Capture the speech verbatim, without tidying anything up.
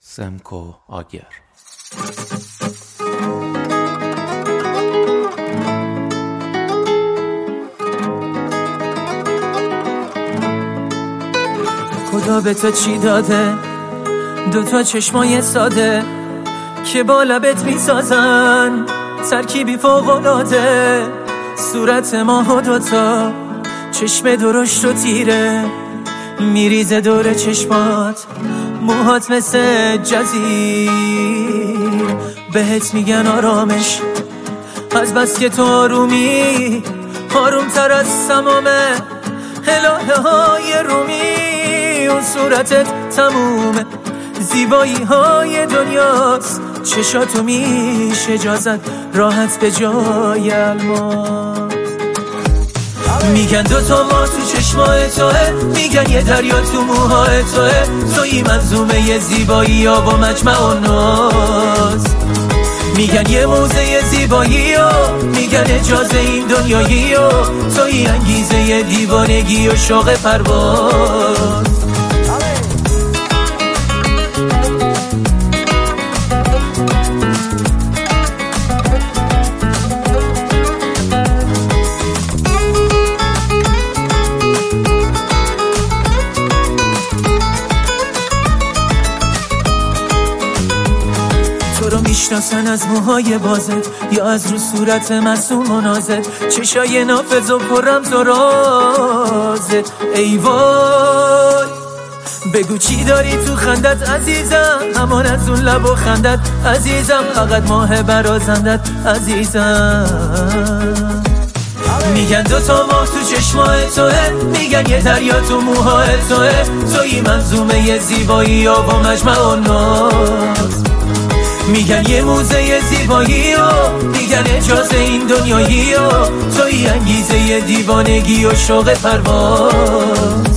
سمکو آگر. خدا به تو چی داده؟ دوتا چشمای ساده که با لبت میسازن ترکیبی فوق‌العاده. صورت ماه و دوتا چشم درشت و تیره میریزه دور چشمات، موهات مثل جزیر بهت میگن آرامش، از بس که تو آرومی آروم تر از تمام الهه های رومی. اون صورتت تمومه زیبایی های دنیاست، چشاتو میشه جازد راحت به جای الماس. میگن دوتا ما تو چشمای توه، میگن یه دریا تو موهای توه، توی منظومه یه زیبایی ها و مجمع و ناز. میگن یه موزه زیبایی ها، میگن اجازه این دنیایی ها، توی انگیزه یه دیوانگی و شوق پرواز. تو رو میشناسن از موهای بازت یا از رو صورت معصوم و نازت، چشای نافذ و پررمز و رازت. ای وای بگو چی داری تو خندت عزیزم، همان از اون لب و خندت عزیزم، فقط ماه برازندت عزیزم. میگن دوتا ماه تو چشمای توه، میگن یه دریا تو موهای توه، توی منظومه یه زیبایی ها و مجمع و ناز. میگن یه موزه زیبایی ها، میگن اجازه این دنیایی ها، توی انگیزه یه دیوانگی و شوق پرواز.